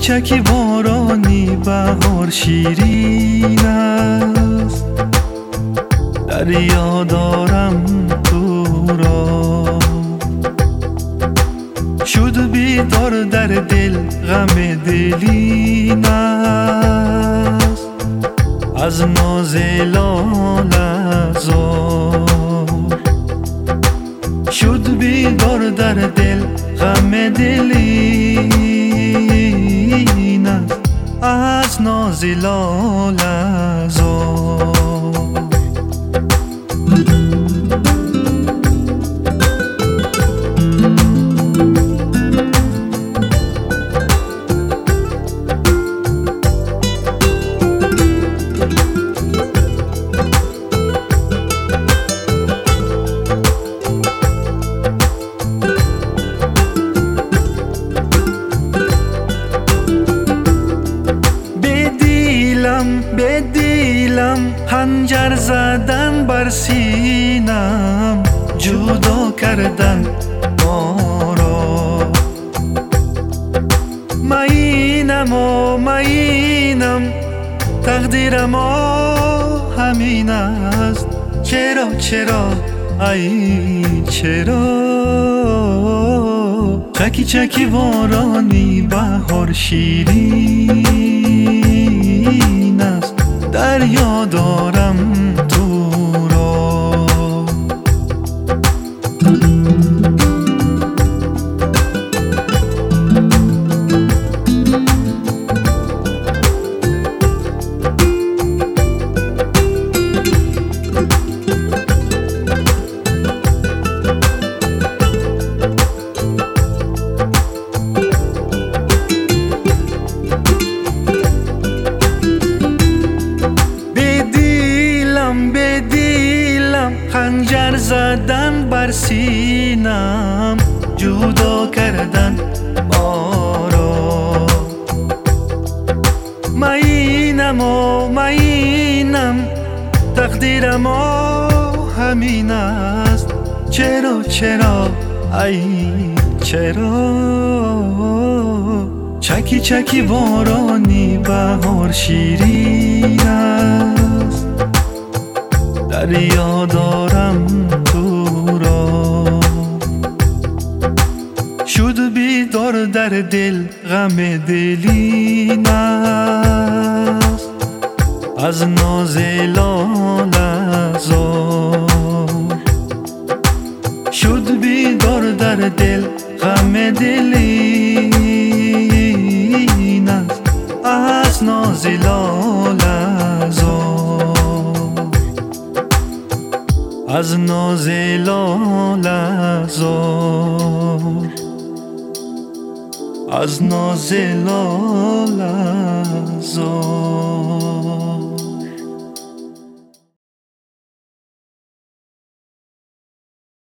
چکی بارانی بهار شیرین است، دریا دارم تو را. شد بیدار در دل غم دلین است، از ناز لال زار. شد بیدار در دل غم دلین است، از ناز لال زار. به دیلم خنجر زدن بر سینم، جدا کردن ما را. مینم و مینم، تقدیرم همین است. چرا چرا ای چرا؟ چکی چکی بارانی بهار شیرین است، دریا دارم تو را. به دیلم خنجر زدن بر سینم، جدا کردن ما را. مینم و مینم، تقدیرم همین است. چرا چرا ای چرا؟ چکی چکی بارانی بهار شیرین است، دریا دارم تو را. شد بیدار در دل غم دلین است، از ناز لال زار. شد بیدار در دل غم دلین است، از ناز لال زار. از ناز لال زار، از ناز لال زار.